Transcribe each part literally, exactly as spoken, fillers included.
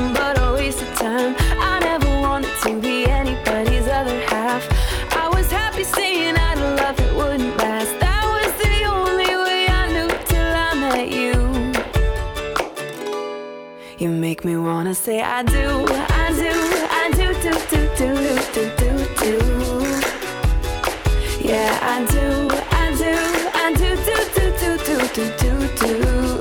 nothing but a waste of time. I never wanted to be anybody's other half. I was happy saying I'd love it wouldn't last. That was the only way I knew till I met you. You make me wanna say I do, I do, I do, do, do, do, do, do, do, do. Yeah, I do, I do, I do, do, do, do, do, do, do, do.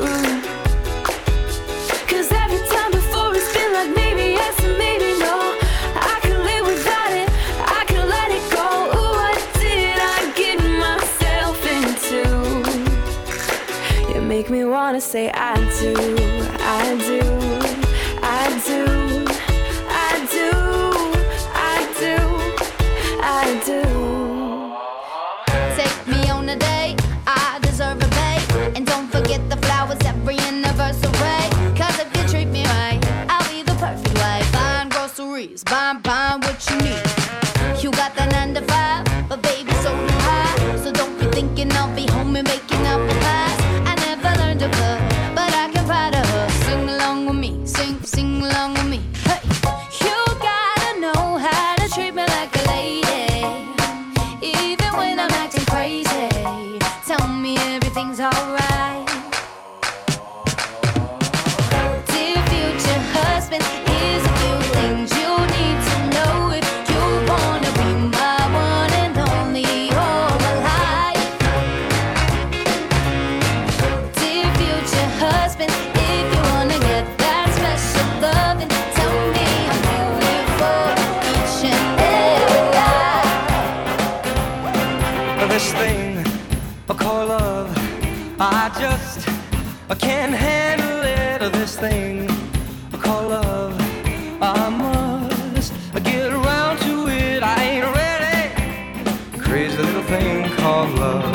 Cause every time before it's been like maybe yes and maybe no. I can live without it, I can let it go. Ooh, what did I get myself into? You make me wanna say I do, I do, I do, I do, I do, I do. Take me on a date, I deserve a bait. And don't forget the flowers every anniversary. Cause if you treat me right, I'll be the perfect wife. Buying groceries, buying, buying what you need. You got that nine to five, but baby so do I. So don't be thinking I'll be home and making up a past. I never learned to cook, but I can ride a hook. Sing along with me, sing, sing along with me. Hey, you gotta know how to treat me like a lady. Even when I'm acting crazy, tell me everything's alright. Dear future husband, here's a few things you need to know if you wanna be my one and only all my life. Dear future husband, if you wanna get that special loving, tell me I'm beautiful each and every night. This thing I call love, I just I can't handle it. This thing I call love, I must get around to it. I ain't ready. Crazy little thing called love.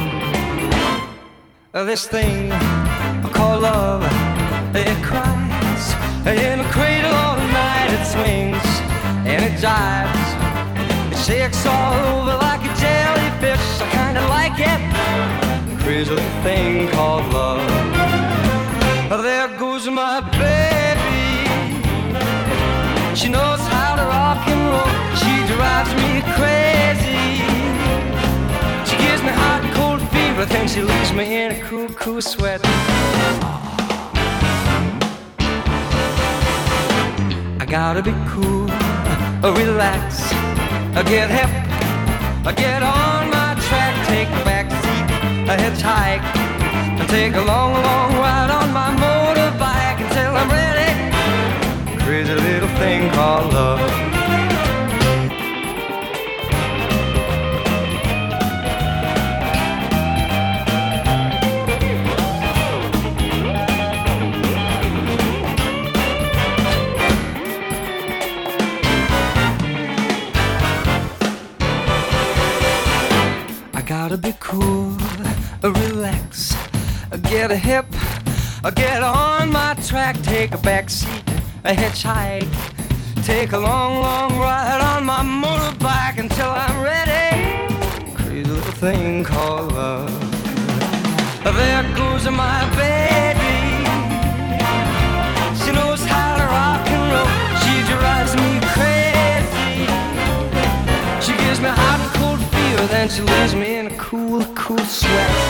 This thing I call love, it cries in a cradle all night. It swings and it jives, it shakes all over like a jellyfish. I kinda like it. Crazy little thing called love. There goes my baby. She knows how to rock and roll. She drives me crazy. She gives me hot and cold fever, then she leaves me in a cool, cool sweat. I gotta be cool, relax, get hip, get on my track, take a back seat, a hitchhike, and take a long, long ride on my motorbike until I'm ready. Crazy little thing called love. Gotta be cool, relax, get a hip, get on my track, take a back seat, a hitchhike, take a long, long ride on my motorbike until I'm ready. Crazy little thing called love. There goes my baby. She knows how to rock and roll. She drives me crazy. She gives me hot and cold fever, then she leaves me in a cool, cool sweat.